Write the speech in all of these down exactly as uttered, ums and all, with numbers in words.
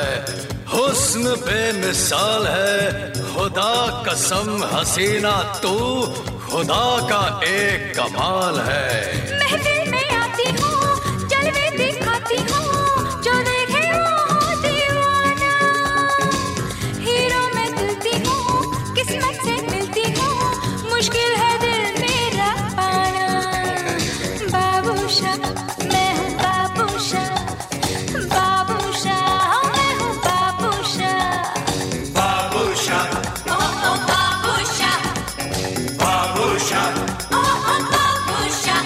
है, हुस्न बेमिसाल है, खुदा कसम हसीना तू खुदा का एक कमाल है। महफिल में आती हूँ, जलवे दिखाती हूँ, जो देखे वो दीवाना। हीरो मैं दिलती हूँ, किस्मत से मिलती हूँ, मुश्किल है दिल मेरा पाना। बाबूशाह मैं हूँ बाबूशाह, बाबूशाह मैं हूँ बाबूशाह। बाबूशाह ओ ओ बाबूशाह, बाबूशाह ओ ओ बाबूशाह।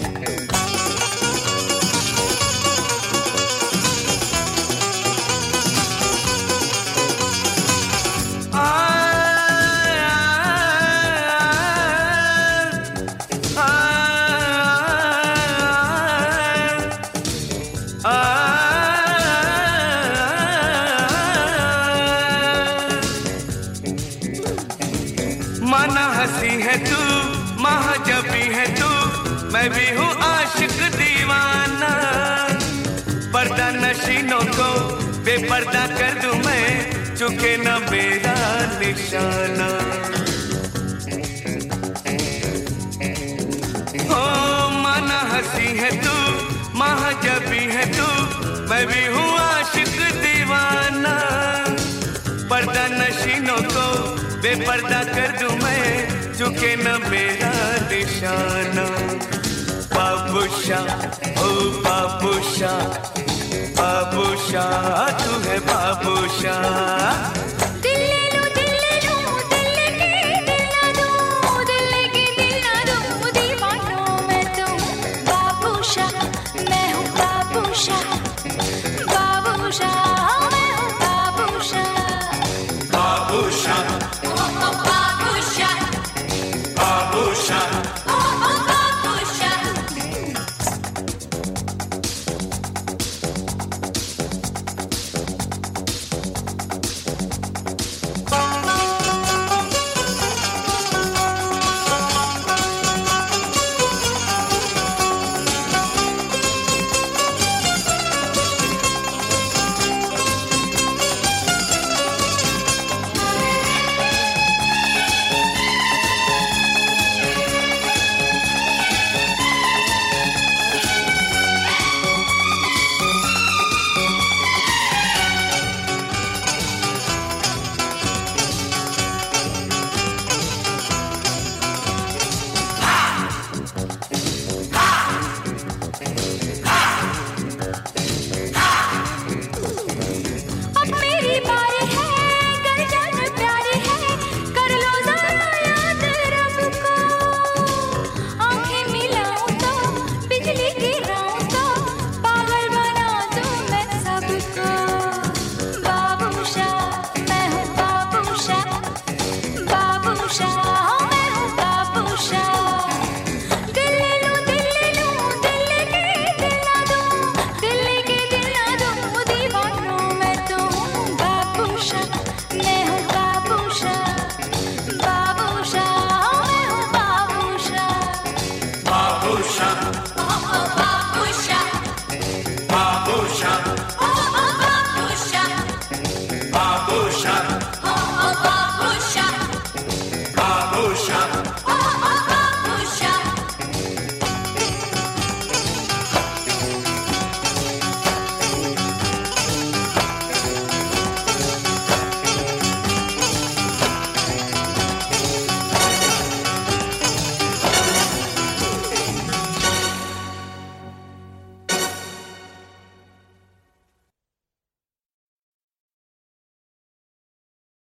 माना हंसी है तू, महाजबी है तू, मैं भी हूँ आशिक दीवाना। पर्दा नशीनों को बेपर्दा कर दूं मैं, चुके न मेरा निशाना। ओ माना हंसी है तू, महाजबी है तू, मैं भी हूँ आशिक दीवाना। पर्दा नशीनों को बेपर्दा कर दूं मैं, चुके न मेरा निशाना। बाबूशाह ओ बाबूशाह, बाबूशाह तू है बाबूशाह।